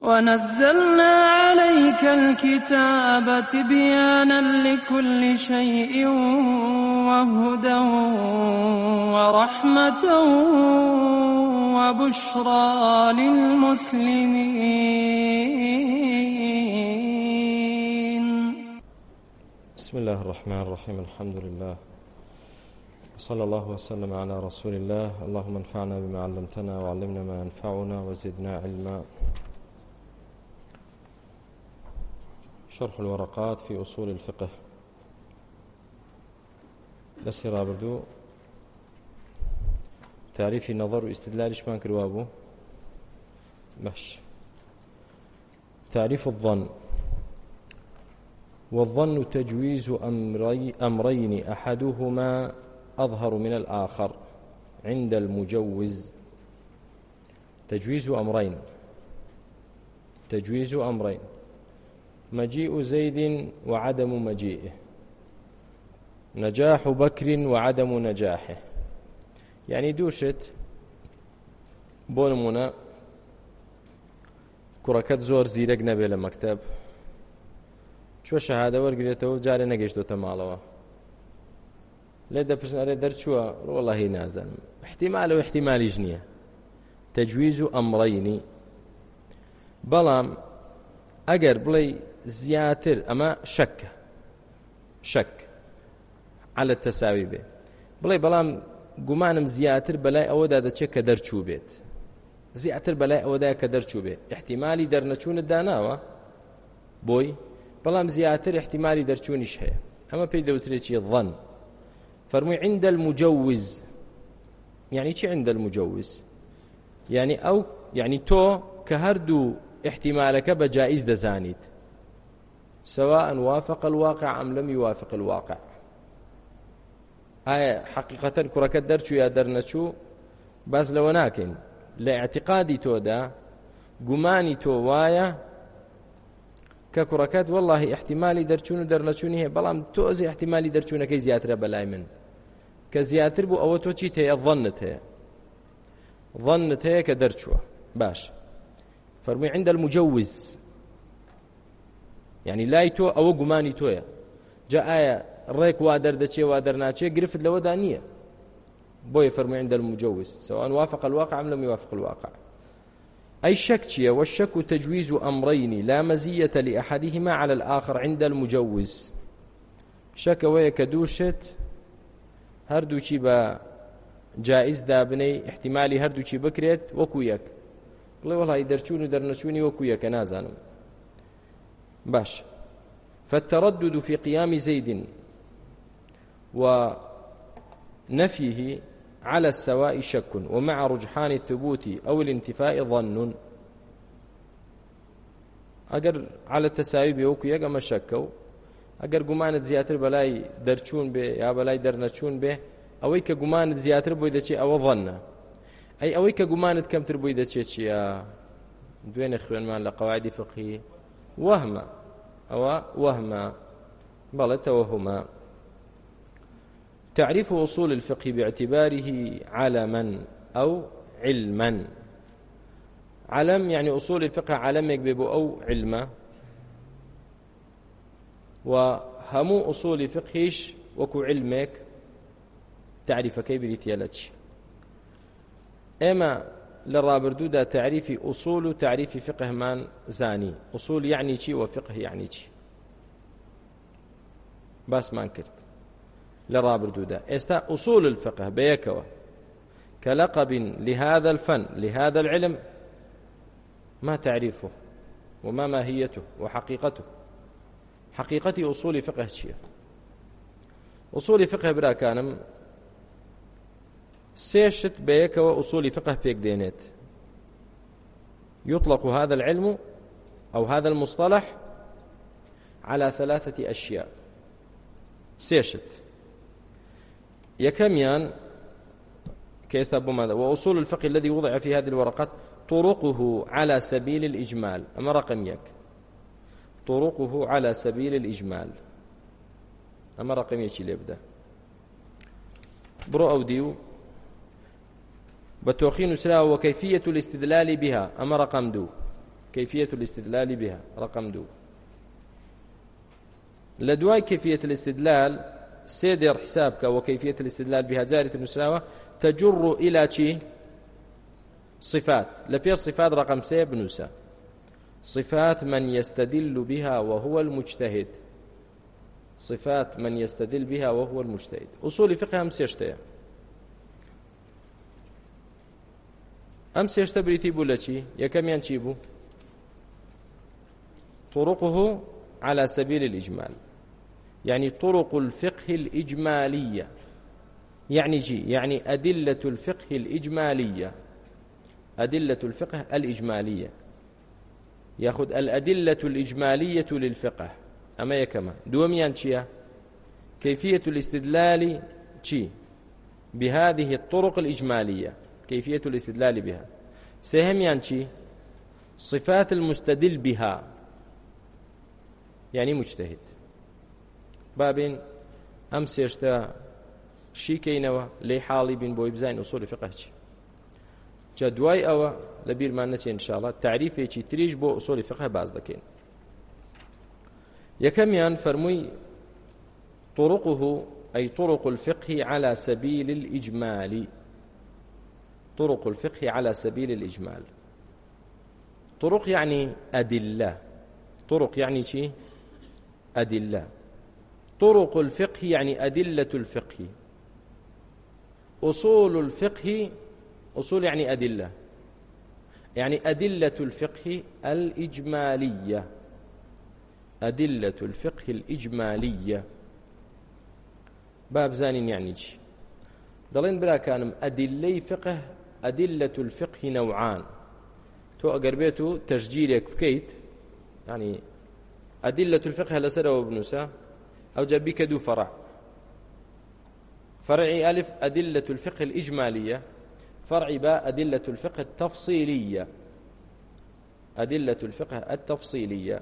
ونزلنا عليك الكتاب تبيانا لكل شيء وهدى ورحمة وبشرى للمسلمين. بسم الله الرحمن الرحيم. الحمد لله صلى الله وسلم على رسول الله. اللهم انفعنا بما علمتنا وعلمنا ما ينفعنا وزدنا علما. شرح الورقات في أصول الفقه. درسي رابردو تعريف النظر واستدلال شمان كروابو باش. تعريف الظن. والظن تجويز أمرين أحدهما أظهر من الآخر عند المجوز. تجويز أمرين مجيء زيد وعدم مجيئه، نجاح بكر وعدم نجاحه. يعني دوشت بونمونا كركت زور زيرق نبي لمكتب شو شهادة ورقلته جاري نقشتو مالوا لذا برسن أريد درشوا والله نازل احتمال واحتمال جنية. تجويز أمرين بلام أجر بلي زياتر أما شك على التساوي به بلي بلام قمانم زياتر بلاي أودا دا تشك درشو بيت زياتر بلاي أودا كدرشو بيت احتمالي درنشون الداناوة بوي بلام زياتر احتمالي درشونيش هي أما بيدو تريتي الظن. فرمي عند المجوز. يعني شي عند المجوز؟ يعني تو كهردو احتمالك بجائز دزانيت سواء وافق الواقع أم لم يوافق الواقع. حقيقة كركت درشو يا درنشو بس لو ناكن لاعتقادي تو دا قماني تو وايا ككركات والله احتمالي درشون درنشوني هي بلام توزي احتمالي درشون كي زياتر بلاي من كزياتر بو أو توشيت هي ظنت هي كدرشوا باش. فرمي عند المجوز يعني لايتو أو قماني تويا جاء آية ريك وادر دشي وادر ناتشي قرفت لو دانية بوي. فرمي عند المجوز سواء وافق الواقع أم لم يوافق الواقع. أي شك والشك تجويز أمرين لا مزية لأحدهما على الآخر عند المجوز. شك ويك دوشت هردوشي با جائز دابني احتمالي هردوشي بكريت وكويك قلي والله يدرشوني درنشوني وكويك نازانم باش. فالتردد في قيام زيد ونفيه على السواء شك ومع رجحان الثبوت أو الانتفاء ظن. أجر على التساوي بيوكو يجمع شكوا أجر جمانة زياتر بلاي درشون به يا بلاي درنشون به أويك جمانة زياتر بويدا شيء أو ظن أي أويك جمانة كم تربويدا شيء يا دوين إخوان ما لقواعد فقهية وهم بل توهما. تعريف أصول الفقه باعتباره علما أو علما. علم يعني أصول الفقه علمك بيبو أو علما وهمو أصول فقهش وكو علمك تعريف كيف ريتيالتش. إما للرابردودة تعريف أصول تعريف فقه من زاني. أصول يعني شي وفقه يعني شي بس ما انكرت لرابردودة. استا أصول الفقه بيكوة كلقب لهذا الفن لهذا العلم ما تعريفه وما ماهيته وحقيقته. حقيقة أصول فقه شيء أصول فقه برا كانم سيشت بيكوة أصول فقه بيك دينيت. يطلق هذا العلم أو هذا المصطلح على 3 أشياء. سيشت يكميان كيستابو ماذا. وأصول الفقه الذي وضع في هذه الورقات طرقه على سبيل الإجمال. أما رقم يك طرقه على سبيل الإجمال. أما رقم يك اللي يبدأ برو أو ديو بتوخين سلا وكيفية الاستدلال بها. أما رقم 2 كيفية الاستدلال بها رقم 2 لدواي كيفية الاستدلال سيدر حسابك وكيفية الاستدلال بها جارية المساواة تجر إلى شيء صفات لبير صفات رقم 3 بنوسا صفات من يستدل بها وهو المجتهد صفات من يستدل بها وهو المجتهد أصول فقه أمس يشتهي أمس يشتبريتي بولتي يكم ينشيبه طرقه على سبيل الإجمال يعني طرق الفقه الإجمالية يعني أدلة الفقه الإجمالية أدلة الفقه الإجمالية يأخذ الأدلة الإجمالية للفقه أما يكما دوميان شيا كيفية الاستدلال شي بهذه الطرق الإجمالية كيفية الاستدلال بها سهم شي صفات المستدل بها يعني مجتهد بابين أمس يشتا شي كينوا لي حالي بين بوي بزين أصول فقه شي جدواي أو لبير ما نتي إن شاء الله تعريفه شي تريج بو أصول فقه باز دكين يكميان فرمي طرقه أي طرق الفقه على سبيل الإجمال طرق الفقه على سبيل الإجمال طرق يعني أدلة طرق يعني شي أدلة طرق الفقه يعني أدلة الفقه أصول الفقه أصول يعني أدلة يعني أدلة الفقه الإجمالية أدلة الفقه الإجمالية باب زانين يعني شي ضلين بلا كانم أدلة فقه أدلة الفقه نوعان تو أقربيتو تشجيرك بكيت يعني أدلة الفقه لسرة وابنسا أو جابيك دو فرع فرعي ألف أدلة الفقه الإجمالية فرعي باء أدلة الفقه التفصيلية أدلة الفقه التفصيلية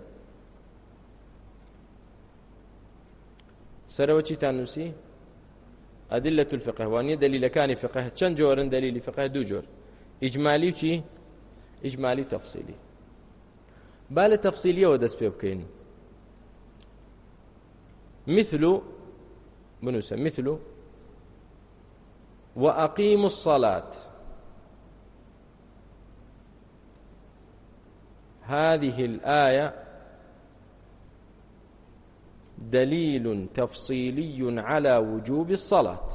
سروتي تانوسي أدلة الفقه وأن دليل كان فقه كان جور دليل فقه دو جور إجمالي وشي إجمالي تفصيلي بال تفصيلية ودس بيبكين مثل وأقيموا الصلاة هذه الآية دليل تفصيلي على وجوب الصلاة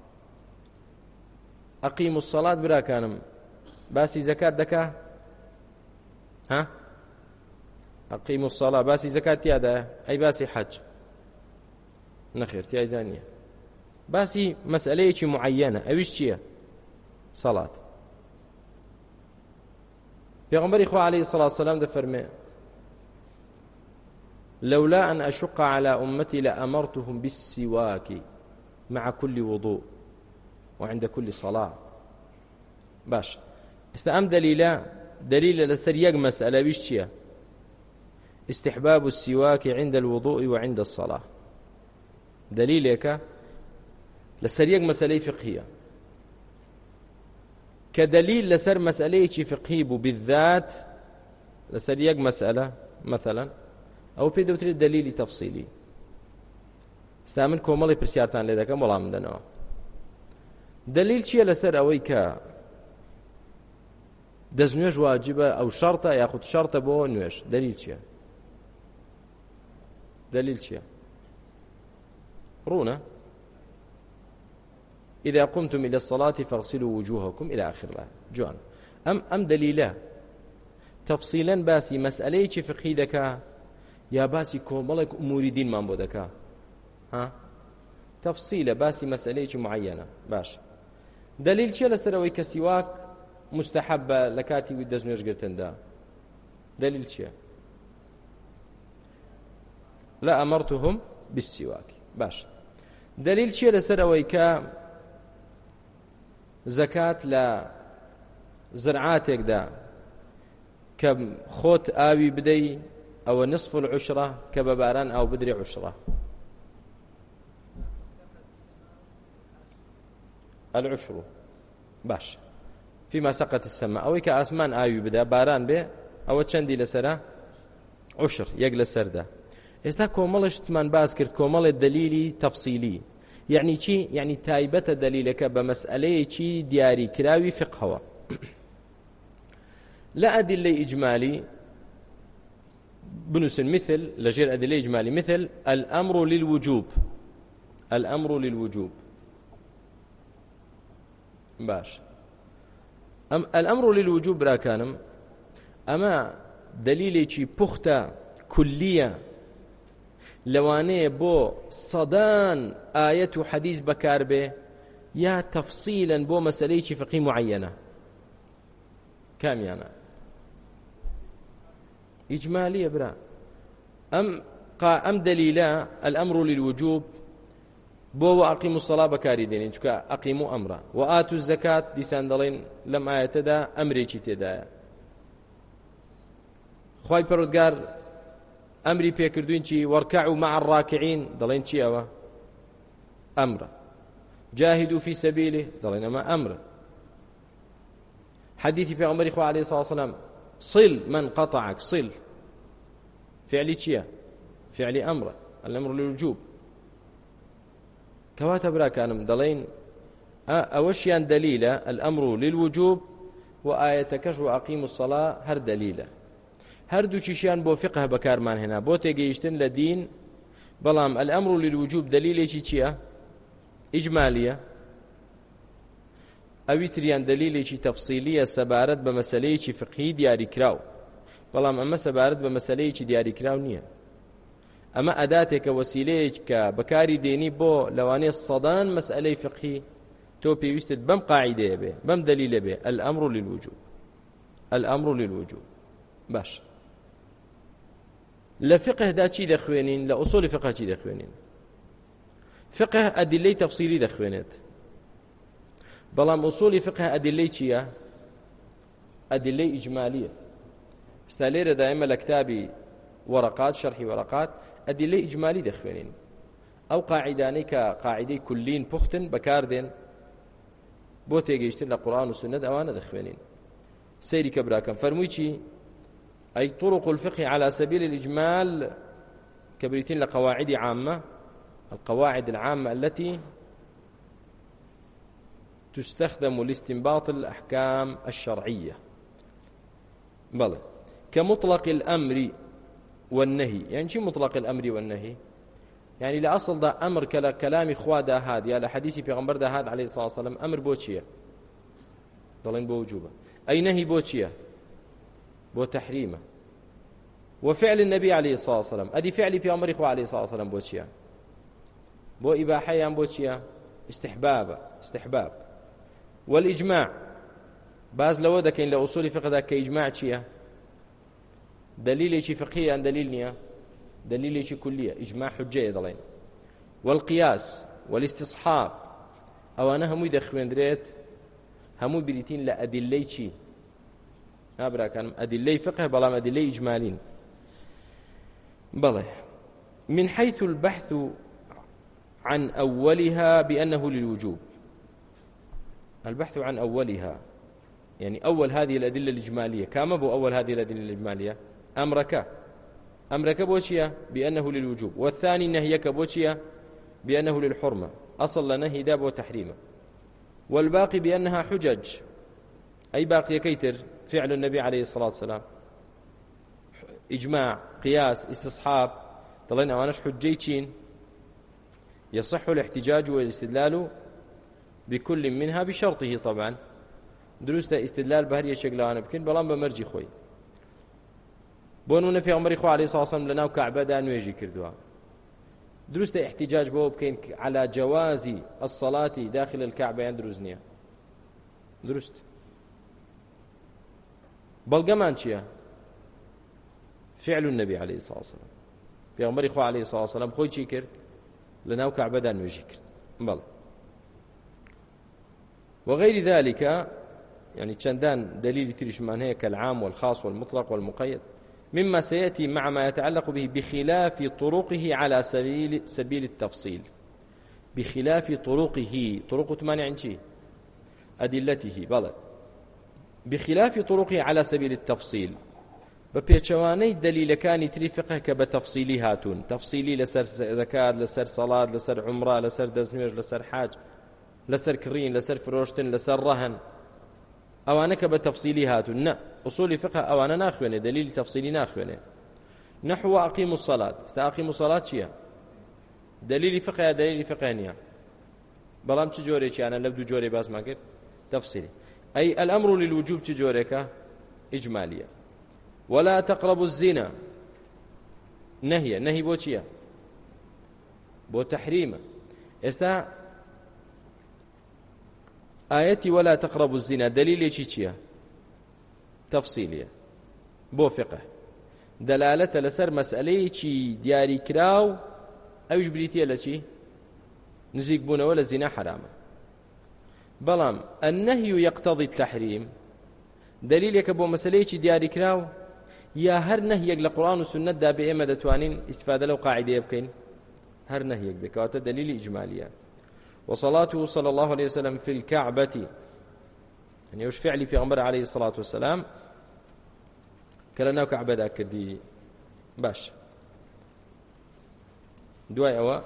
أقيموا الصلاة برا كانم باسي زكاة دكا ها أقيموا الصلاة باسي زكاة تيادا أي باسي حج نخير تيادانية باسي مسألة معينة أويش تيا صلاة پیغمبر إخوة عليه الصلاة والسلام ده فرمي لولا أن أشق على أمتي لأمرتهم بالسواك مع كل وضوء وعند كل صلاة باش استأم دليل لسريق مسألة بيشتيا استحباب السواك عند الوضوء وعند الصلاة دليلك لسريق مسألة فقهية كدليل لسر مسألة فقهية بالذات لسريق مسألة مثلا أو بيدوتري دليل تفصيلي استعمل كومالي برسيارتان لذلك مولا من دنوا دليل شيء لسر أويك دزنوش واجبة أو شرطة يأخذ شرطة بو نوش دليل شيء رونا إذا قمتم إلى الصلاة فاغسلوا وجوهكم إلى آخر الله جوان أم دليلا تفصيلا باسي مسألة فقهي دكا يا باسي كومالك أمور دين من بودكا ها تفصيل باسي مسألة معينة باش دليل شيء لسروي كسواك مستحبة لكاتي ودزنوش قلتن دا دليل شيء لا أمرتهم بالسواك باش دليل شيء لسروي زكاة لا زرعاتك دا كخوت آوي بدي أو نصف العشرة كبباران أو بدري عشرة العشر باش فيما سقط السماء أو كأسمان آوي بدا باران به ئەوە چەندی لەسەرە؟ عشر، یەک لەسەردا. ئێستا کۆمەڵشتمان باس کرد، کۆمەڵێ دەلیلی تەفسیلی. یعنی چی؟ یعنی تایبەتە دەلیلەکە بە مەسئلەیەکی دیاری کراوی فقهەوە. لا أدلة إجمالي بنوسن مثل لجير أدلة إجمالي مثل الأمر للوجوب. الأمر للوجوب باش. الأمر للوجوب راكانم أما دليلي چي پختا كلية لوانه بو صدان آية حديث بكار به يا تفصيلا بو مسألة چي فقهي معينة كاميانا إجمالية برا. أم دليلا الأمر للوجوب بو وأقيموا الصلاة بكاري دينين چونك أقيموا أمرا وآتوا الزكاة ديسان دلين لم آية دا أمري چي تدايا خواهي پرودگار أمري بيكردوين چي واركعوا مع الراكعين دلين چي أوا أمرا جاهدوا في سبيله دلين أما أمرا حديثي في عمر إخوة عليه الصلاة والسلام صل من قطعك صل فعلي چيا فعلي أمرا الأمر للوجوب كواتا برا كانم دلين أوشيان دليلة الأمر للوجوب وآية كش وأقيموا الصلاة هر دليلة هر دو چیشیان بۆ فقه بەکارمان هێنا بۆ تێگەیشتن لە دین. بەڵام الأمر للوجوب دلیلێکی چییە؟ ئیجمالیە. ئەوی تریان دلیلێکی تەفسیلیە سەبارەت بە مەسەلەیەکی فقهی دیاریکراو. بەڵام ئەمە سەبارەت بە مەسەلەیەکی دیاریکراو نییە. ئەمە ئەداتێکە وەسیلەیەک کە بەکاری دێنی بۆ لەوانەیە سەدان مەسئلەی فقهی تۆ پێویستت بەم قاعیدەیە بێ بەم دلیلە بێ الأمر للوجوب. الأمر للوجوب باش. لفقه دا چی دەخوێنین؟ لە ئوسولی فقه چی دەخوێنین؟ فقه ئەدلەی تەفسیلی دەخوێنێت. بەڵام ئوسولی فقه ئەدلەی چییە؟ ئەدلەی ئیجمالیە. ستا لێرە دائمە لە کتابی وەرەقات شەرحی وەرەقات ئەدلەی ئیجمالی دەخوێنین. ئەو قاعیدانەی کە قاعیدەی کولین پوختن بەکاردێن بۆ تێگەیشتن لە قورئان و سنەت ئەوانە دەخوێنین. سەیری کە براکەم فەرمووی چی؟ أي طرق الفقه على سبيل الإجمال كبريتين لقواعد عامة، القواعد العامة التي تستخدم لاستنباط الأحكام الشرعية. بلى كمطلق الأمر والنهي. يعني شو مطلق الأمر والنهي؟ يعني لأصل ده أمر كلام خوا ده هاد يا لحديث پیغمبر ده هاد عليه الصلاة والسلام أمر بوچية ضلين بوجوبة. أي نهي بوچية بو تحريمه. وفعل النبي عليه الصلاة والسلام أدي فعلي في أمر إخوة عليه الصلاة والسلام بوشيا بو إباحيا بوشيا استحباب. والإجماع باز لو ده كاين لأصول فقه ده كإجماع شيا دليل شي فقهي عن دليل نيا دليل شي كلية إجماع حجة ضلين. والقياس والاستصحاب أو أنا همو يدخوين دريت همو بريتين لأدلي شي نابرا كان أدلة فقه بلا أدلة إجمالين. بلى من حيث البحث عن أولها بأنه للوجوب. البحث عن أولها يعني أول هذه الأدلة الإجمالية. كما بو أول هذه الأدلة الإجمالية أمرك بوشيا بأنه للوجوب، والثاني نهيك بوشيا بأنه للحرمة. أصل لنهي داب وتحريمه. والباقي بأنها حجج أي باقي كيتر فعل النبي عليه الصلاة والسلام إجماع قياس استصحاب طلعنا وانش حجيتين يصح الاحتجاج والاستدلال بكل منها بشرطه. طبعا دروست استدلال بهرية شكلها أنا بكن بلان بمرجي خوي بونو في عمر إخوة عليه الصلاة والسلام لنا وكعبة دان ويجي كردوها دروست احتجاج بو بكين على جواز الصلاة داخل الكعبة يندروزنيا درست بلغمان چییە؟ فعل النبي عليه الصلاة والسلام. پیغمبر خوا عليه الصلاة والسلام خۆی چی کرد؟ لەناو کەعبەدا نوێژی کرد. بەڵێ وغير ذلك يعني چەندان دليل تريشمان هي كالعام والخاص والمطلق والمقيد مما سيأتي مع ما يتعلق به بخلاف طرقه على سبيل التفصيل. بخلاف طرقه طرق تمانع عن شيء أدلته بلى بخلاف طرقه على سبيل التفصيل بە پێچەوانەی دەلیلەکانی تری فقه کە بە تەفسیلی هاتوون، تەفسیلی لەسەر زەکات، لەسەر سەڵات، لەسەر عومرا، لەسەر دەستنوێژ، لەسەر حاج، لەسەر کڕین، لەسەر فرۆشتن، لەسەر ڕەهن، ئەوانە کە بە تەفسیلی هاتوون. نە، ئوسولی فقه ئەوانە ناخوێنێ، دەلیلی تەفسیلی ناخوێنێ. نحو ئەقیم الصلاة، ئێستا ئەقیم الصلاة چییە؟ دەلیلی فقه یا دەلیلی فقه نییە؟ بەڵام چ جۆرێکیانە؟ لەو دوو جۆرێ باسمان کرد تەفسیلی. ئەی الأمر للوجوب چ جۆرێکە؟ ئیجمالیە. ولا تقربوا الزنا، نهي بۆ چییە؟ بۆ تحریمە. ئێستا ئاەتی ولا تقربوا الزنا دەلیلێکی چییە؟ تەفسیلیە بۆ فقه، دەلالەتە لەسەر مەسئلەیەکی دیاریکراو، ئەوش بریتیە لە چی؟ نزیک بوونەوە لە زینا حرامە. بەڵام النهي يقتضي التحريم دەلیلێکە بۆ مەسئلەیەکی دیاریکراو، یا هەر نەهیەک لە قورآن و سنەتدا بێ ئێمە دەتوانین ئیستیفادە لەو قاعیدەیە بکەین؟ هەر نەهیەک بێ، کەواتە دەلیلی ئیجمالیە. وصلاته صلى الله عليه وسلم في الكعبة، يعني وش فعلي في غمبر عليه الصلاة والسلام كلنا كعبة دا كردي باش دواي أوا.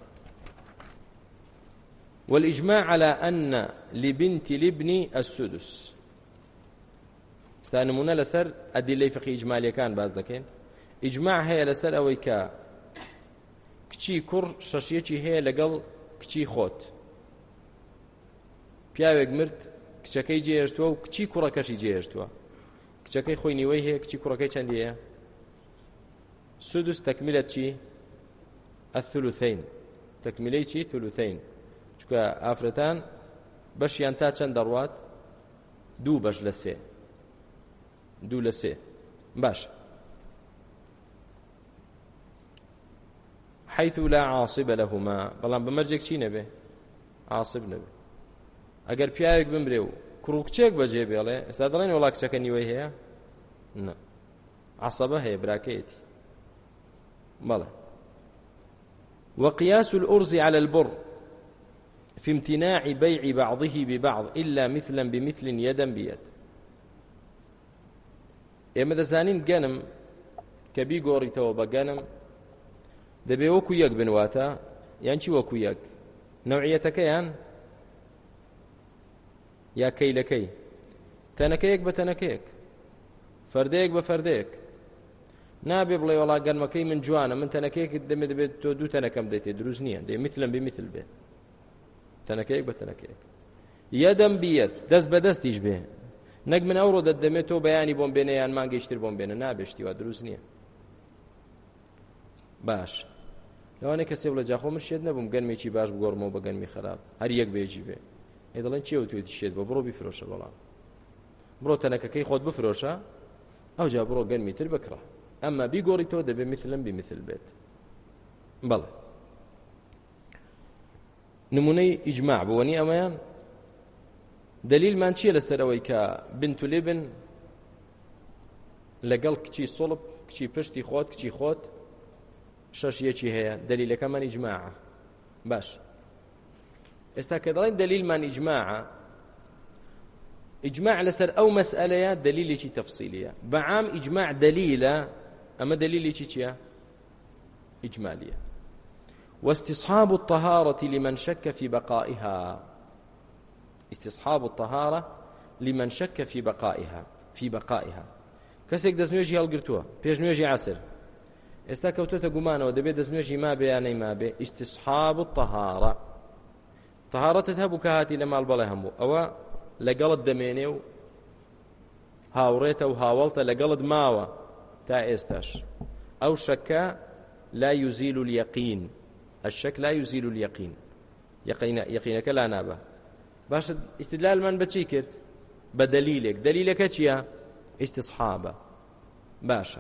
والإجماع على أن لبنت الابن السدس، استانمونا لسر أدلة فقه إجمالية كان باز دكين. إجماع هي لسر أوي كا كچی کوڕ شەشیەکی هەیە لەگەڵ کچی خۆت، پیاوێک مرد کچەکەی جێهێشتووە و کچی کوڕەکەشی جێهێشتووە، کچەکەی خۆی نیوەی هەیە، کچی کوڕەکەی چەندی هەیە؟ سودس تەکمیلە چی؟ الثلثین، تەکمیلەی چی؟ ثلثین. چونکە ئافرەتان بەشیان تا چەند دەڕوات؟ دوو بەش لە سێ، دوو لە سێ. باش. حيث لا عاصب لهما، بەڵام بەمەرجێک چی نەبێ؟ عاصب نەبێ. ئەگەر پیاوێک بمرێ و کوڕ و کچێک بەجێ بێڵێ، ئێستا دەڵێن وڵا کچەکە نیوەی هەیە؟ نە، عەسەبە هەیە، براکەیەتی. بەڵێ. وقياس الأرز على البر في امتناع بيع بعضه ببعض إلا مثلا بمثل يدا بيد. ئێمە دەزانین گەنم کە بیگۆڕیتەوە بە گەنم دەبێ وەکو یەک بنواتە، یان چی وەکو یەک؟ نەوعیەتەکەیان یا کەیلەکەی، تەنەکەیەک بە تەنەکەیەک، فەردەیەک بە فەردەیەک. نابێ بڵێ وەڵا گەنمەکەی من جوانە، من تەنەکەیەکت دەبێت تۆ دوو تەنەکەم دەیتێ، دروست نییە، دەی مثلن بمثل بێ، تەنەکەیەک بە تەنەکەیەک. یەدەم بیەد، دەست بە دەستیش بێ، نەک من ئەوڕۆ دەدەمێت تۆ بەیانی بۆم بێنە یان مانگەیشتر بۆم بێنە، نابێشتیوە، دروست نییە. باش. لەوانەیە کەسێ بڵێ جاخۆ من شێت نەبووم گەنمێکی باش بگۆڕمەوە بە گەنمی خراپ، هەر یەک بێجی بێ. ئێ دەڵێن چێوە توێتی شێت بۆ، بڕۆ بیفرۆشە، بەڵام بڕۆ تەنەکەکەی خۆت بفرۆشە، ئەو جا بڕۆ گەنمی تر بکڕە. ئەمما بیگۆڕیتەوە دەبێ مثلن بمثل بێت. بەڵێ. نمونەی ئیجماع بوونی ئەمەیان. دلیلمان چییە لەسەر ئەوەی کە بنت لێبن لەگەڵ کچی سڵب، کچی پشتی خۆت، کچی خۆت شەشیەکی هەیە؟ دلیلەکەمان ئیجماعە. باش. ئێستا کە دەڵێن دلیلمان ئیجماعە، ئیجماع لەسەر ئەو مەسئلەیە دلیلێکی تەفسیلیە. بەعام ئیجماع دلیلە، ئەمە دلیلێکی چییە؟ ئیجمالیە. واستصحاب الطهارة لمن شك في بقائها، استصحاب الطهارة لمن شك في بقائها. کەسێک دەستنوێژی هەڵگرتووە پێش نوێژی عەسر، ئێستا کەوتۆتە گومانەوە دەبێت دەستنوێژی ما بێ یان نەیما بێ. استصحاب الطهارة، طهارەتت هەبوو کە هاتی لە ماڵ، بەڵێ هەموو ئەوە لەگەڵت دەمێنێ و هاوڕێتە و هاوڵتە، لەگەڵت ماوە تا ئێستاش. ئەو شەکە لا يزيل اليقين، الشك لا يزيل اليقين، يقينەکە لا نابە. باش. استدلالمان بەچی کرد؟ بە دلیلێک. دلیلەکە چییە؟ استصحابە. باشە.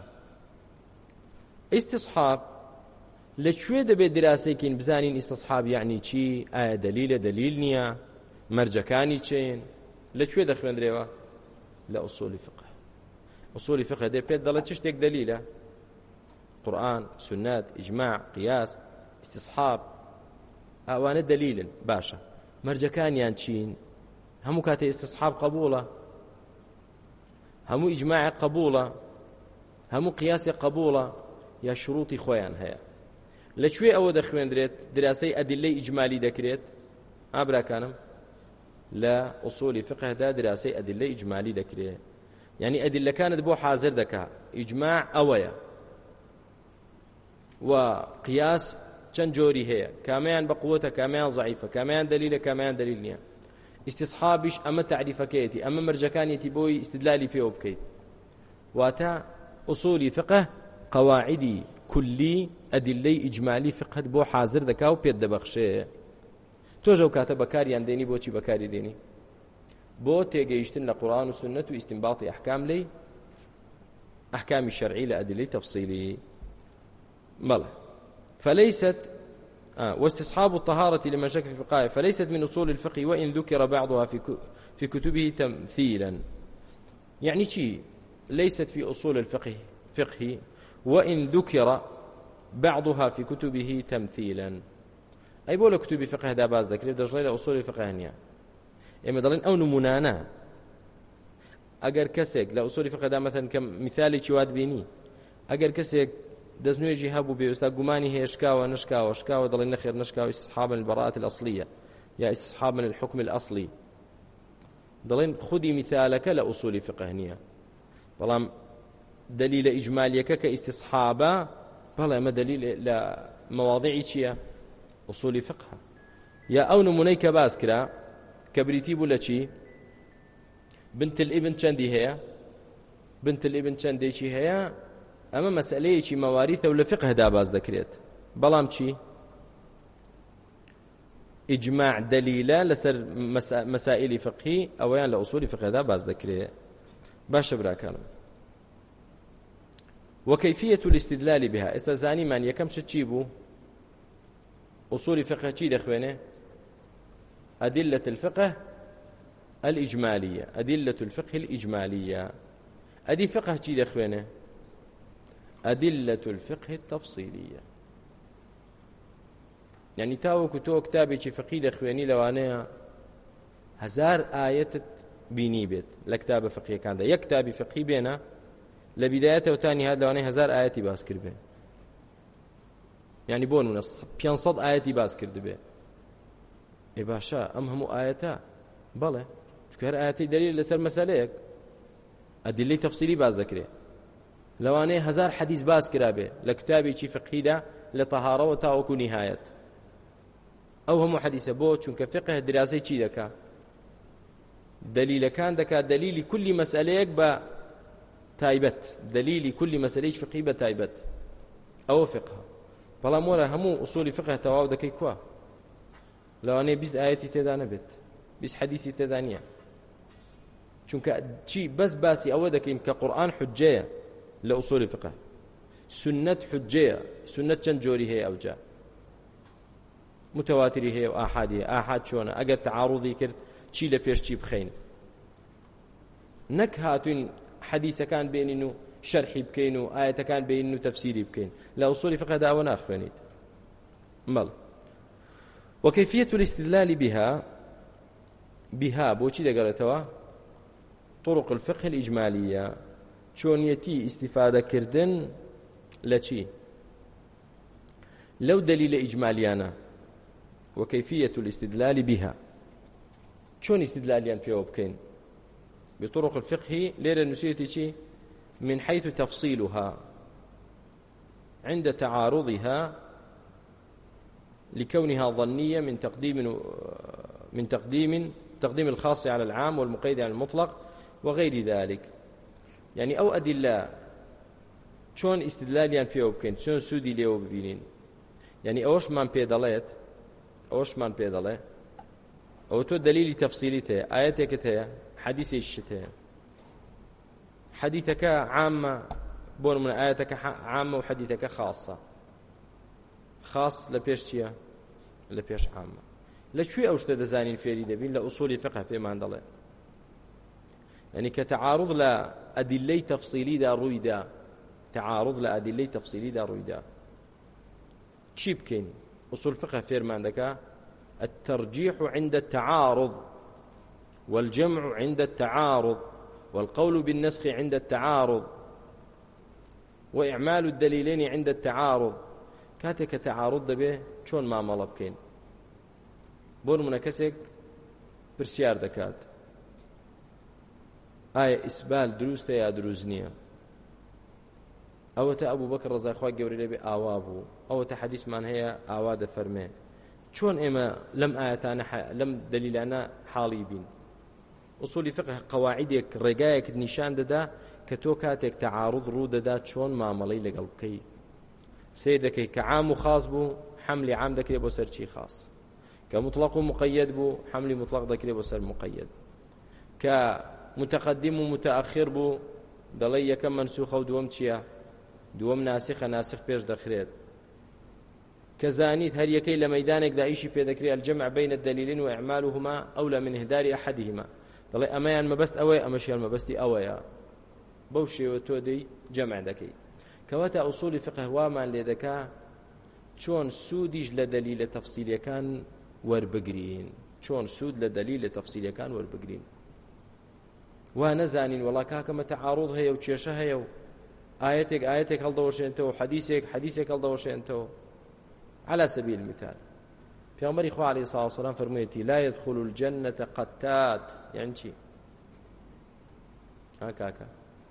استصحاب لەکوێ دەبێت دراسەیکەین بزانین استصحاب یعنی چی؟ ئایا دلیلە، دلیل نییە، مەرجەکانی چین؟ لەکوێ دەخوێندرێەوە؟ لە ئوسولی فقه. ئوسولی فقه دێ پێت دەڵێت چ شتێک دلیلە؟ قورئان، سنەت، ئیجماع، قیاس، استصحاب، ئەوانە دلیلن. باشە. مەرجەکانیان چین؟ هەموو کاتێ استصحاب قبوڵە، هەموو ئیجماع قبوڵە، هەموو قیاسی قبوڵە یا شروطی خۆیان هەیە. لەکوێ ئەوە دەخوێندرێت دراسەی ئەدلەی ئیجمالی دەکرێت؟ ئابراکانم لە ئوسولی فقهدا دراسەی ئەدلەی ئیجمالی دەکرێت. یعنی ئەدلەکانت بۆ حاضر دەکا ئیجماع ئەوەیە و قیاس چەند جۆری هەیە، کامیان بە قووەتە، کامیان ضعیفە، کامیان دلیلە، کامیان دلیل نییە. استصحابیش ئەمە تعریفەکەیەتی، ئەمە مرجەکانیەتی بۆی استدلالی پێوە بکەیت. واتە ئوسولی فقه قواعدی کولی ئەدلەی ئیجمالی فقهت بۆ حاضر دەکا و پێت دەبەخشێ. تۆژە و کاتە بەکاریان دێنی بۆچی بەکاری دێنی؟ بۆ تێگەیشتن لە قورآن و سنەت و ئیستنباطی ئەحکام لەی ئەحکامی شەرعی لە ئەدلەی تەفصیلی. بەڵێ فليست واستصحاب الطهارة لمن شك في فقهه فليست من أصول الفقه وإن ذكر بعضها في كتبه تمثيلا. يعني شيء ليست في أصول الفقه وإن ذكر بعضها في كتبه تمثيلا. أي بولا كتب فقه دا باز ذكر دجلي لأصول الفقه هنيا إما دلين أو نمونانا أجر كسك لأصول الفقه دا مثلا كمثال شواد بيني أجر كسك دەستنوێژی هەبوو بێ ئێستا گومانی هەیە شکاوە نشکاوە شکاوە دەڵێن نەخێر نشکاوە استصحابا للبراءة الأصلية یا استصحابا للحكم الأصلي دەڵێن خودی مثالەکە لە ئوسولی فقه نییە بەڵام دلیلە ئیجمالیەکە کە استصحابە بەڵێ ئەمە دلیل لە مەواضعی چییە؟ ئوسولی فقه. یا ئەو نمونەی کە باس کرا کە بریتی بوو لە چی؟ بنت الابن چەندی هەیە؟ بنت الابن چەندێکی هەیە؟ ئەمە مەسئلەیەکی مەواریثە و لە فقهدا باز دەکرێت. بەڵام چی؟ ئیجماع دلیلە لەسەر مەسائلی فقهی ئەوەیان لە ئوسولی فقهدا باز دەکرێت. باشە براکانم. وكيفية الاستدلال بها استزاني من يكم شتشيبو أصول فقه شي دخوينه أدلة الفقه الإجمالية أدلة الفقه الإجمالية أدي فقه شي دخوينه أدلة الفقه التفصيلية يعني تاو كتو كتابي شي فقه دخويني لوانيها 1000 آية بيني بيت لكتاب فقهي كان ده يكتابي فقهي بينا لبدايته وتاني هذا لواني 1000 آياتي باس كربه يعني بون من 500 آياتي باس كربه إيه باشا أم همو آياتا بله شكو هر آياتي دليل لسر مسألة أدلة تفصيلي باس ذكره لواني 1000 حديث باس كربه لكتابي شي فقهي ده لطهارة وتاوكو نهاية أو همو حديثة بو چونك فقه دراسي چي دكا دليل كان دكا دليل كل مسألة با تايبت دليل كل مسألة فقهي بتايبت أو فقه بلا مولا همو أصول فقه تواو دكي كوا لو أنا بيز آياتي تدانا بيت بيز حديثي تدانيا چونك شي بس باسي أو دكي كقرآن حجية لأصول الفقه سنة حجية سنة چند جوري هي أو جاء متواتري هي وآحادي آحاد شونا أقر تعارضي كرد شي لبيش شي بخين نك هاتون حديث كان بين إنه شرحي بكين وآية كان بين إنه تفسيري بكين لا أصول فقه دعونا أخوانيت مال وكيفية الاستدلال بها بوشي دا قالتوا طرق الفقه الإجمالية شون يتي استفادة كردن لشي لو دليل إجماليانا وكيفية الاستدلال بها شون استدلاليان فيه بكين بطرق الفقه ليلة نسيتي من حيث تفصيلها عند تعارضها لكونها ظنية من تقديم الخاص على العام والمقيد على المطلق وغير ذلك يعني أو أدلة شون استدلاليان فيه بكين شون سودي ليه ببينين يعني أوش من بيدله أو تو دليل تفصيلي تها آياتك تها حديثي الشتاء حديثك عامة بون من آياتك عامة وحديثك خاصة خاص لبيشتيا لبيش عامة لشوي أوش تدزاني الفيري دبين لأصول فقه في ماندلة يعني كتعارض لأدلة تفصيلي دا رويدا تعارض لأدلة تفصيلي دا رويدا تشيبكين أصول فقه في ماندك الترجيح عند التعارض والجمع عند التعارض والقول بالنسخ عند التعارض وإعمال الدليلين عند التعارض كاتك تعارض به چۆن مامەڵە بکەین بۆ نمونە کەسێک پرسیار دەکات ئایا ئیسبال دروستە یا دروست نییە ئەوەتە ئەبوو بەکر ڕەزای گەورەی لێبێ ئاوا بوو ئەوەتە حەدیثمان هەیە ئاوا دەفەرمێ چۆن ئێمە لەم ئاەتانە لەم دەلیلانە حاڵی بین ئوسولی فقه قەواعیدێک ڕێگایەک نیشان دەدا کە تۆ کاتێک تەعارض ڕوو دەدا چۆن مامەڵەی لەگەڵ بکەی سێ دەکەی کە عام و خاص بوو حملی عام دەکرێت بۆ سەر چی خاص کە مطلق و مقید بوو حملی مطلق دەکرێت بۆ سەر مقید کە متقدم و متأخر بوو دەڵێ یەکەم منسوخە و دووەم چییە دووەم ناسخە ناسخ پێش دەخرێت کە زانیت هەر یەکەی لە مەیدانێکدا ئیشی پێدەکرێت الجمع بین الدليلين وإعمالهما أولى من إهدار أحدهما دەڵێ ئەمەیان مەبەست ئەوەیە ئەمەشیان مەبەستی ئەوەیە بەو شێوە تۆ دەی جەمع دەکەی کەواتە ئوسولی فقه وامان لێ دەکا چۆن سوودیش لە دەلیلە تەفسیلیەکان وەربگرین چۆن سوود لە دەلیلە تەفسیلیەکان وەربگرین وا نەزانین وەڵا کاکەمە تەعارض هەیە و کێشە هەیە و ئاەتێک هەڵدەوەشێنتەوە حەدیثێک هەڵدەوەشێنتەوە على سبيل المثال پیامبری خوا علیه الصلاة والسلام فرموویەتی لا يدخل الجنة قتات يعني چی کاکە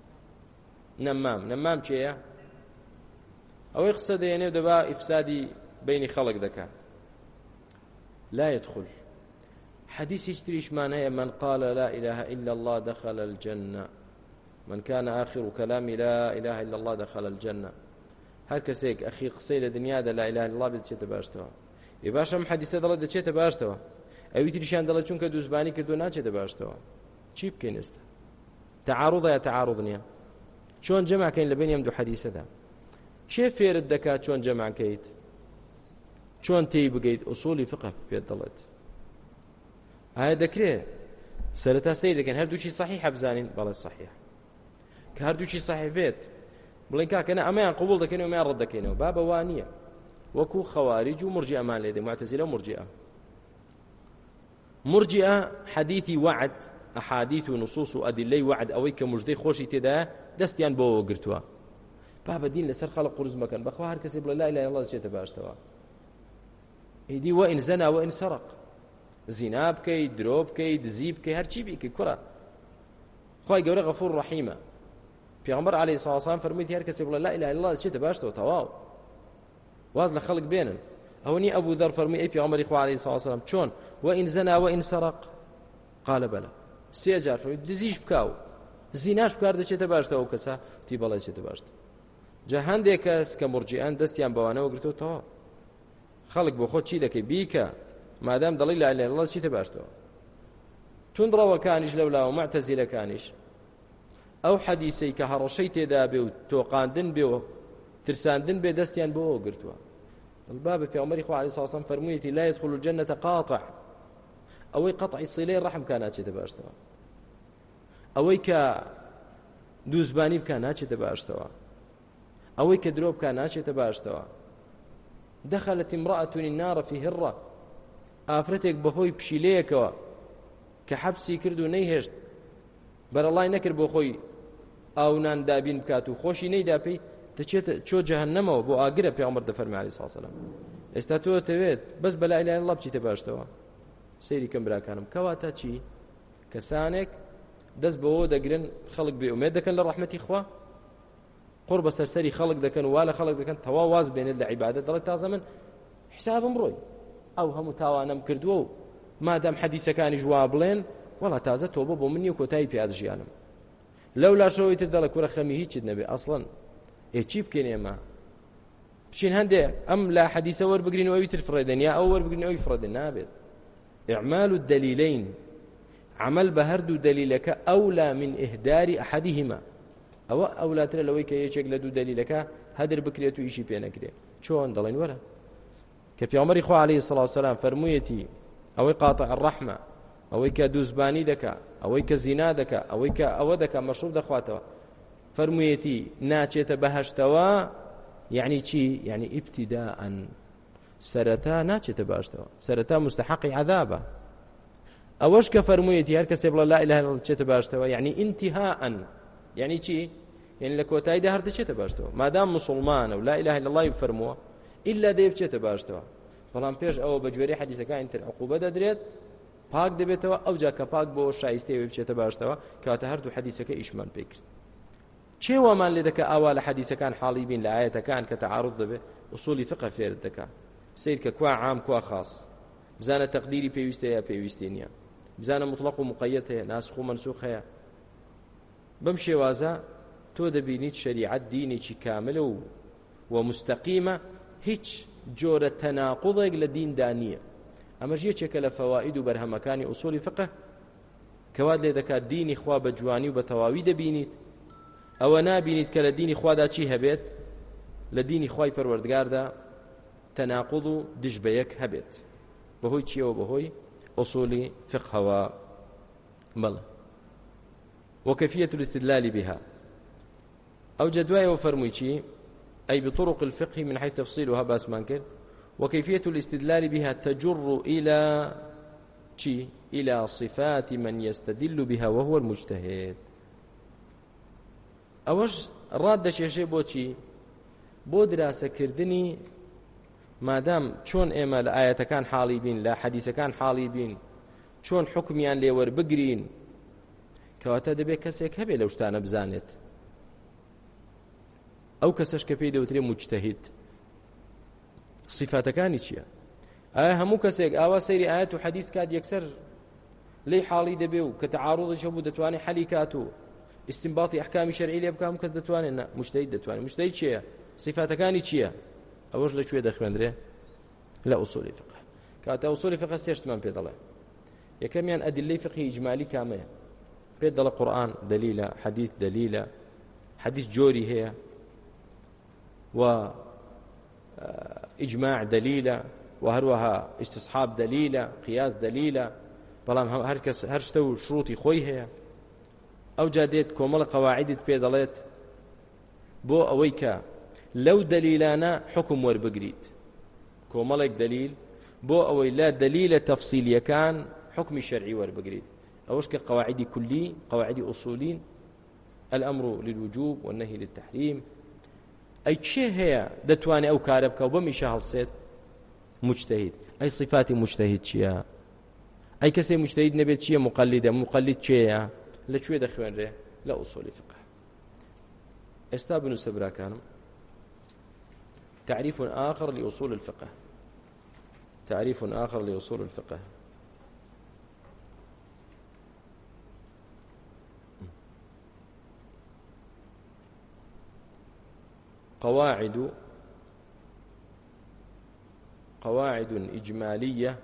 نەمام چییە ئەوەی قسە دەیەنێ و دەبا ئیفسادی بینی خەڵک دەکات لا يدخل حديث يشتريشمان هي من قال لا إله إلا الله دخل الجنة من كان آخر كلامي لا إله إلا الله دخل الجنة هر کەسێک ئەخی قسەی لە دنیادا لا إله إلا الله بێت چێتە باشتەوە ێ باشەم حەدیثە دەڵێت دەچێتە باشتەوە ئەوی تریشان دەڵێت چونکە دووزبانی کردو ناچێتە باشتەوە چی بکەین ئێستا تعارضە یا تعارض نییە چۆن جەمعکەین لە بین ئەم دوو حەدیثەدا چێ فێرت دەکات چۆن جەمعکەیت چۆن تێی بگەیت ئوسولی فقه پێت دەڵێت ئایا دەکرێت سەرەتا سەیر دەکەن هەردووچی صحیحە بزانین بەڵێ صحیح کە هەردووچی صحیح بێت بڵین کاکەنە ئەمەیان قبول دەکەین و ئەمەیان ڕەت دەکەینەوە با بەوا نییە وەکو خەوارج و مرجئەمان لێ دێ معتەزیلە و مرجئە حەدیثی وعد ئەحادیث و نصوص و ئەدلەی وعد ئەوەی کە موژدەی خۆشی تێدایە دەستیان بۆەوە گرتووە با بەدین لەسەر خەڵق قورس مەکەن بەخوا هەر کەسێ بڵێ لا إله إلا الله دەچێتە باشتەوە ئیدی وئین زەنا وئین سەرق زینا بکەیت درۆ بکەیت دزی بکەیت هەرچی بیکەیت کوڕە خوای گەورە غەفوور ڕەحیمە پیغمبر علیه الصلاة والسلام فرموویەتی هەر کەسێ بڵێ لا إله إلا الله دەچێتە باشتەوە تەواو واز لە خەڵک بێنن ئەوەنی ئەبوو دەر فەرمووی ئەی پیغمبەری خوا علیه الصلاة والسلام چۆن وئین زەنا وئین سەرق قال بەلا سێ جار فەرمووی دزیش بکاو زیناش بکار دەچێتە باشتەوە ئەو کەسە تی بەڵێ دەچێتە باشتەوە جا هەندێک کەس کە مرجئان دەستیان بەوانەوە گرتەوە تەواو خەڵک بۆ خۆت چی دەکەی بیکە مادام دەڵی لا إله إلا الله دەچێتە باشتەوە توندڕەوەکانیش لەولاوە معتەزیلەکانیش ئەو حەدیثەی کە هەڕەشەی تێدا بێ و تۆقاندن بێ و ترساندن بێ دەستیان بۆەوە گرتووە الباب پیغمبری خوا علیه الصلاة والسلام فرموویەتی لا يدخل الجنة قاطع ئەوەی قەطعی سیلەی ڕەحم کە ناچێتە باشتەوە ئەوەی کە دووزبانی بکە ناچێتە باشتەوە ئەوەی کە درۆ بکە ناچێتە باشتەوە دخلت امرأة النار في هرة ئافرەتێک بەهۆی پشیلەیەکەوە کە حەبسی کرد و نەیهێشت بەرەڵای نەکرد بۆ خۆی ئاونان دابین بکات و خۆشی نەیدا پێی دەچێتە چۆ جەهەنەمەوە بۆ ئاگرە پێغەمبەر دەفەرمێ عەلەیهی سڵاو وسەلام ئێستا تۆ دەتەوێت بەس بە لا ئیلاهە ئیلەڵڵاه بچیتە باشتەوە سەیری کەم براکانم کەواتە چی کەسانێک دەست بەوە دەگرن خەڵک بێئومێد دەکەن لە ڕەحمەتی خوا قڕ بە سەرسەری خەڵک دەکەن و وا لە خەڵک دەکەن تەواو واز بێنێت لە عیبادەت دەڵێت تازە من حسابم ڕۆی ئەو هەموو تاوانم کردووە و مادام حەدیسەکانی وا بڵێن وەڵا تازە تۆبە بۆ منی و کۆتایی پیاد ژیانم لەولا شەوەی تر دەڵێ کوڕە خەمی هیچت نەبێ ئەسڵەن چی بکەین ئێمە بچین هەندێک ئەم لا حەدیسە وەربگرین و ئەوی تر فڕێدەن یا ئەو وەربگرین ئەوی فڕێدەن نابێت إعمال الدليلين عمل بهردو دليلك أولى من إهدار أحدهما أو أولى ترى لو يكيشك لدو دليلك هدر بكريتو إيشي بينكري شون ضلين ولا كفي عمر إخوة عليه الصلاة والسلام فرميتي أو قاطع الرحمة أو كدوزباني دكا أو كزنا دكا أو كأودك مشروب دخواته فرميتي ناتشت بهشتوا يعني شي يعني ابتداء سرتا ناچێتە باشتەوە سرتا مستحقی عذابە ئەوەش کە فەرموویەتی هەر کەسێ بڵێ لا إله إلا الله چێتە باشتەوە یعنی انتهاء یعنی چی يعني لە کۆتاییدا هەر دەچێتە باشتەوە مادام مسلمانە و لا إله إلا الله فەرمووە ئیلا دەیە بچێتە باشتەوە بەڵام پێش ئەوە بە گوێرەی حەدیثەکانی تر عقوبە دەدرێت پاک دەبێتەوە ئەوجا کە پاک بۆ شایستەیە بچێتە باشتەوە کەواتە هەردوو حەدیثەکە ئیشمان پێ کرد چێوەمان لێ دەکە ئاوا لە حەدیثەکان حاڵی بین لە ئاەتەکان کە تەعارض دەبێت ئوسولی فقه فێرت دەکا سیر کە کوا عام کوا خاص بزانە تەقدیری پێویستە یا پێویستی نییە بزانە مطلق و مقەیەت هەیە ناسخ و منسوخ هەیە بەم شێوازە تۆ دەبینیت شریعەت دینێکی کاملە و مستەقیمە هیچ جۆرە تەناقوضێک لە دیندا نییە ئەمەش یەکێکە لە فەوائید و بەرهەمەکانی ئوسولی فقه کەوات لێ دەکات دینی خوا بە جوانی و بە تەواوی دەبینیت ئەوە نابینیت کە لە دینی خوادا چی هەبێت لە دینی خوای پەروەردگاردا تەناقوض و دژ بە یەک هەبێت بەهۆی چیەوە بەهۆی ئوسولی فقهەوە بەڵێ وكيفية الاستدلال بها أو جدوايا وفرميشي أي بطرق الفقه من حيث تفصيلها باس مانكر وكيفية الاستدلال بها تجر إلى صفات من يستدل بها وهو المجتهد أوش راد شيء بوشي بودراسة كردني مادام چۆن ئێمە لە ئاەتەکان حاڵی بین لە حەدیثەکان حاڵی بین چۆن حکمیان لێوەربگرین کەواتە دەبێت کەسێک هەبێ لەو شتانە بزانێت ئەو کەسەش کە پێی دەوترێ موجتەهید صفاتەکانی چییە ئایا هەموو کەسێک ئاوا سەیری ئاەت و حەدیث کات یەکسەر لێی حاڵی دەبێ و کە تەعارضیش هەبوو دەتوانێت حەلی کات و ئیستینباطی ئەحکامی شەرعی لێ بکات کەس دەتوانێت نە موجتەهید دەتوانێت موجتەهید چییە صفاتەکانی چییە ئەوەش لەکوێ دەخوێندرێ لە ئوسولی فقه کاتە ئوسولی فقه سێشتمان پێ دەڵێ یەکەمیان ئەدلەی فقهی ئیجمالی کامەیە پێ دەڵێ قورئان دەلیلە حەدیث دەلیلە حەدیث جۆری هەیە و ئیجماع دەلیلە و هەروەها ئیستصحاب دەلیلە قیاس دەلیلە بەڵام هەر شتە و شروطی خۆی هەیە ئەو جا دێت کۆمەڵ قەواعیدت پێ دەڵێت بۆ ئەوەی کە لەو دەلیلانە حکم وەربگریت کۆمەڵێک دەلیل بۆ ئەوەی لا دەلیلە تەفسیلیەکان حکمی شەرعی وەربگریت ئەوەش کە قەواعیدی کولی قەواعیدی ئوسولین الأمر للوجوب والنهي للتحريم أي چه هي دەتوانێت ئەو کارە بکە و بەمیشە هەڵسێت مجتهد أي صفاتی مجتهد چییە أي کەسێ مجتهد نەبێت چییە مقلدە مقلد چێیە لەکوێ دەخوێنرێ لە ئوسولی فقه ئێستا بنووسە براکانم تعريف آخر لأصول الفقه تعريف آخر لأصول الفقه قواعد إجمالية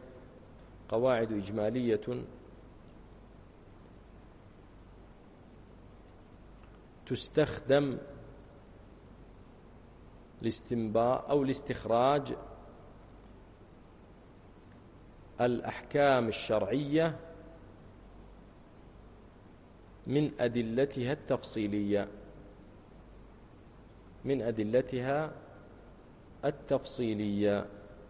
تستخدم لاستنباط أو لاستخراج الأحكام الشرعية من أدلتها التفصيلية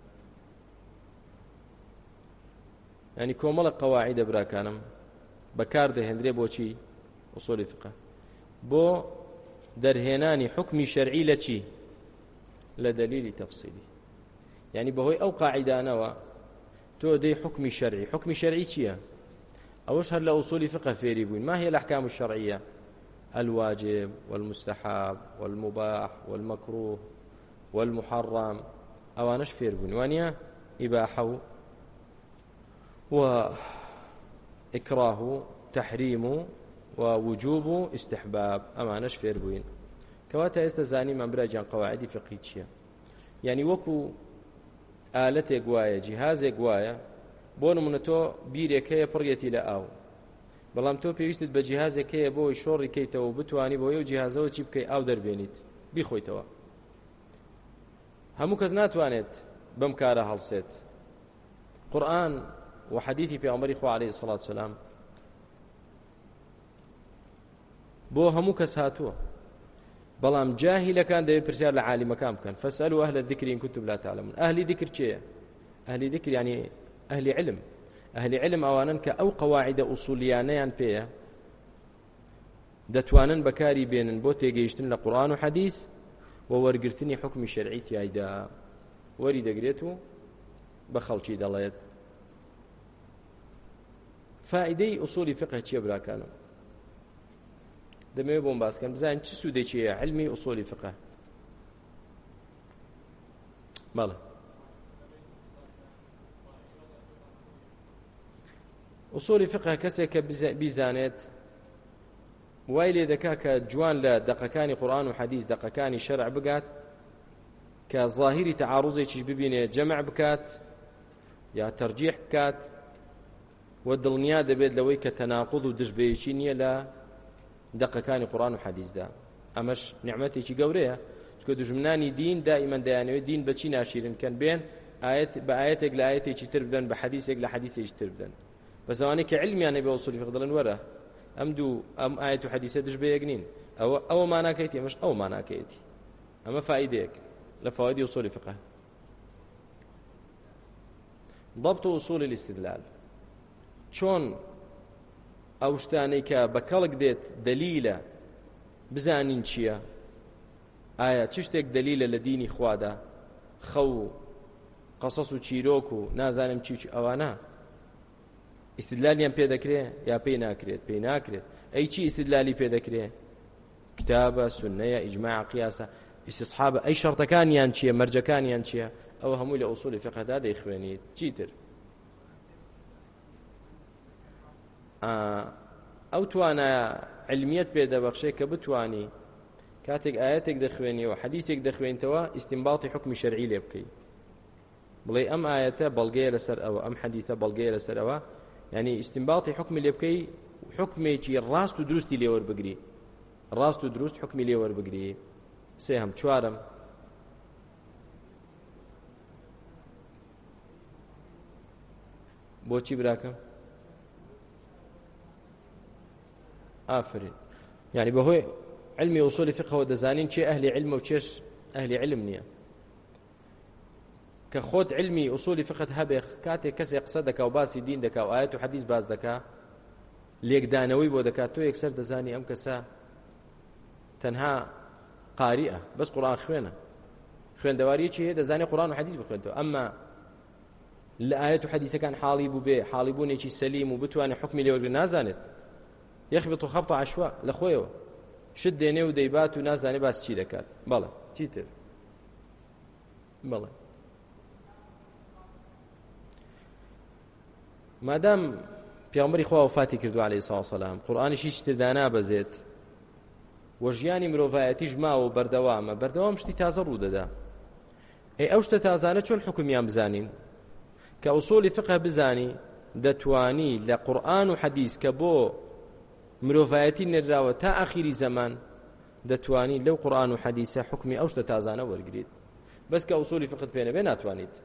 يعني كومل قواعد براكانم بكار دهندري بوشي أصول فقه بو درهناني حكم شرعي لشي لدليل تفصيلي يعني بهوي أو قاعدانوا تو دي حكم شرعي چيا أوش هل لأصول فقه فيريبون ما هي الأحكام الشرعية الواجب والمستحب والمباح والمكروه والمحرم أوانش فيربون وانيا إباحة وإكراه تحريم ووجوب استحباب أمانش فيربون كواتا استزاني من براجان قواعد فقهية يعني وكو آلتك وايا جهازك وايا بۆ نمونە تۆ بیرێک هەیە پڕیەتی لە ئاو بەڵام تۆ پێویستت بە جیهازێک هەیە بۆی شۆڕی کەیتەوە و بتوانی بۆ ئەو جیهازەوە چی بکەی ئاو دەربێنیت بیخۆیتەوە هەموو کەس ناتوانێت بەم کارە هەڵسێت قورئان و حەدیثی پێغەمبەری خوا عەلەیهی سەڵات وسەلام بۆ هەموو کەس هاتووە بەڵام جاهیلەکان دەوێت پرسیار لە عالمەکان بکەن فەسألوا أهل الذكر إن كنتم لا تعلمون أهل ذكر چییە أهل ذكر يعني أهل علم أوانن كأو قواعد أصوليانيان بيه دەتوانن بەکاری بێنن بۆ تێگەیشتن لە قورئان و حەدیث و وەرگرتنی حکمی شەرعی تیایدا وەری دەگرێت و بە خەڵکی دەڵێت. فائدەی ئوسولی فقه چییە براکانم؟ دەمەوێت بۆم باسکەم بزانین چ سوودێکی هەیە علمی ئوسولی فقه. بەڵێ ئوسولی فقه کەسێک کە بیزانێت وای لێ دەکا کە جوان لە دەقەکانی قورئان و حەدیث دەقەکانی شەرع بگات کە ظاهری تەعارضێکیش ببینێت جەمع بکات یا تەرجیح بکات و دڵنیا دەبێت لەوەی کە تەناقوض و دژبەیەکی نییە لە دەقەکانی قورئان و حەدیثدا. ئەمەش نیعمەتێکی گەورەیە چونکە دوژمنانی دین دائیمەن دەیانەوێت دین بەچی ناشیرنکەن بێن بە ئاەتێک لە ئاەتێکی تر بدەن بە حەدیثێک لە حەدیثێکی تر بدەن بە زمانێک کە علمیان هەبێ ئوسولی فقه دەڵێن وەرە ئەم ئاەت و حەدیثە دژبەیەک نین ئەوە ماناکەیتی ئەمەش ئەو ماناکەیەتی. ئەمە فائیدەیەک لە فەوایدی ئوسولی فقه. ضبط وصول الاستدلال چۆن ئەو شتانەی کە بە کەڵک دێت دەلیلە بزانین چییە، ئایا چ شتێک دەلیلە لە دینی خوادا، خەو و قەسەس و چیرۆک و نازانم چی ئەوانە ئیستدلالیان پێ دەکرێت یا پێی ناکرێت؟ پێی ناکرێت. ئەی چی ئیستدلالی پێ دەکرێت؟ کتابە، سونەیە، ئیجماع، قیاسە، ئیستصحابە. ئەی شەرتەکانیان چییە، مەرجەکانیان چییە؟ ئەوە هەمووی لە ئوسولی فقهدا دەیخوێنیت. چیتر ئەو توانایە علمیەت پێ دەبەخشێت کە بتوانی کاتێک ئاەتێک دەخوێنیەوە حەدیثێک دەخوێنیتەوە ئیستینباطی حکمی شەرعی لێ بکەیت، بڵێ ئەم ئاەتە بەڵگەیە لەسەر ئەوە، ئەم حەدیثە بەڵگەیە لەسەر ئەوە، یعنی ئیستینباطی حکمی لێ بکەی، حکمێکی ڕاست و دروستی لێ وەربگری، ڕاست و دروست حکمی لێ وەربگری. سێهەم چوارەم بۆچی براکەم؟ ئافرین. یعنی بەهۆی علمی ئوسولی فقهەوە دەزانین چێ ئەهلی علمە و چێش ئەهلی علم نییە. کە خۆت علمی ئوسولی فقهت هەبێ کاتێک کەسێک قسە دەکا و باسی دین دەکا و ئاەت و حەدیث باز دەکا لێکدانەوەی بۆ دەکات، تۆ یەکسەر دەزانی ئەم کەسە تەنها قاریئە، بەس قورئان خوێنە، خوێندەواریەکی هەیە، دەزانێت قورئان و حەدیث بخوێنێتەوە. ئەمما لە ئاەت و حەدیثەکان حاڵی بوو بێ، حاڵی بوونێکی سەلیم و بتوانێت حکمی لێ وەربگرێت، نازانێت، يخبط خبط عشواء لەخۆیەوە شت دێنێ و دەیبات و نازانێ باس چی دەکات. بەڵێ چیتر؟ بەڵێ مادام پێغەمبەری خوا وفاتی کردو عەلەیهی سڵاو وسەلام، قورئانیش هیچ تر دانابەزێت و ژیانی مرۆڤایەتیش ماوە و بەردەوام شتی تازە ڕوودەدا. ئەو شتە تازانە چۆن حکمیان بزانین؟ کە ئوسولی فقه بزانی دەتوانی لە قورئان و حەدیث کە بۆ مرۆڤایەتی نێراوە تا ئاخیری زەمان دەتوانی لەو قورئان و حەدیثە حکمی ئەو شتە تازانە وەرگریت. بەس کە ئوسولی فقهت پێ نەبێ ناتوانیت.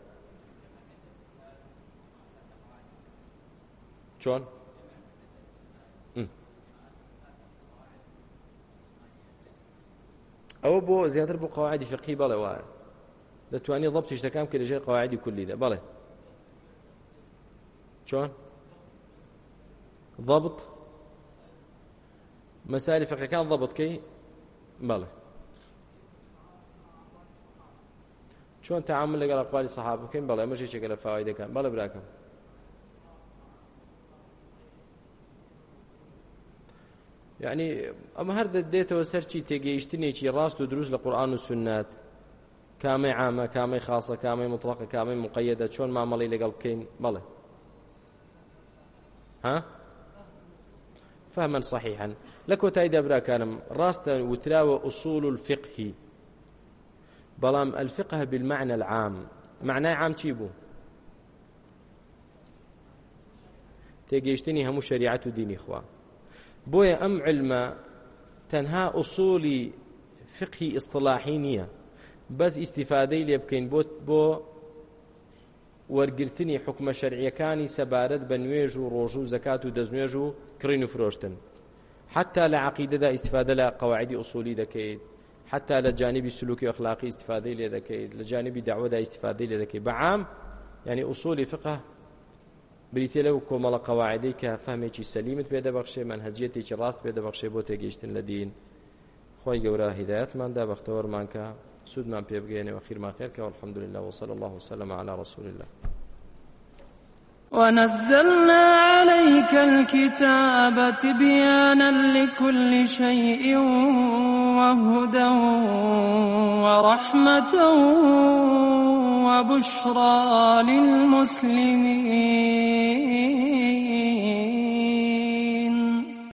چۆن؟ ئەوە بۆ زیاتر بۆ قەواعیدی فقهی بەڵێ وایە دەتوانی ضەبتی شتەکان بکەی لەژێر قەواعیدی کولیدا. بەڵێ چۆن؟ ضەبط مەسائلی فقهیەکان ضەبط کەی. بەڵێ چۆن تەعامل لەگەڵ ئەقوالی سەحابە بکەین؟ بەڵێ ئەمەش یەکێکە لە فەوایدەکان. بەڵێ براکەم یعنی ئەمە هەر دێتەوە سەر چی تێگەیشتنێکی ڕاست و دروست لە قورئان و سونەت، کامەی عامە، کامەی خاسە، کامەی مطلقە، کامەی مقەیەدە، چۆن مامەڵەی لەگەڵ بکەین. بەڵێ فهما صحيحا. لكو تايدا براكانم راستا وتراوى أصول الفقه، بلام الفقه بالمعنى العام. معناه عام تشيبو تيجيشتني همو شريعة ديني إخوة بويا أم علم تنها أصول فقه اصطلاحينية بس استفادة ليبكين بو وەرگرتنی حکمە شەرعیەکانی سەبارەت بە نوێژ و ڕۆژ و زەکات و دەستنوێژ و کڕین و فرۆشتن، حتا لە عەقیدەدا ئیستیفادە لە قەواعیدی ئوسولی دەکەیت، حتا لە جانبی سلوکی و ئەخلاقی ئیستیفادەی لێ دەکەیت، لە جانبی دەعوەدا ئیستیفادەی لێ دەکەیت. بەعام یعنی ئوسولی فقه بریتێ لەو کۆمەڵە قەواعیدەی کە فەهمێکی سەلیمت پێ دەبەخشێ منهەجیەتێکی ڕاست پێ دەبەخشێ بۆ تێگەیشتن لە دین. خۆی گەورە هیدایەتماندا بەختەوەرمانکە سوودمان پێ بگەێنێ و خیرمان خێرکە والحمد لله وصلى الله وسلم على رسول الله. ونزلنا عليك الكتاب تبيانا لكل شيء وهدى ورحمة وبشرى للمسلمين.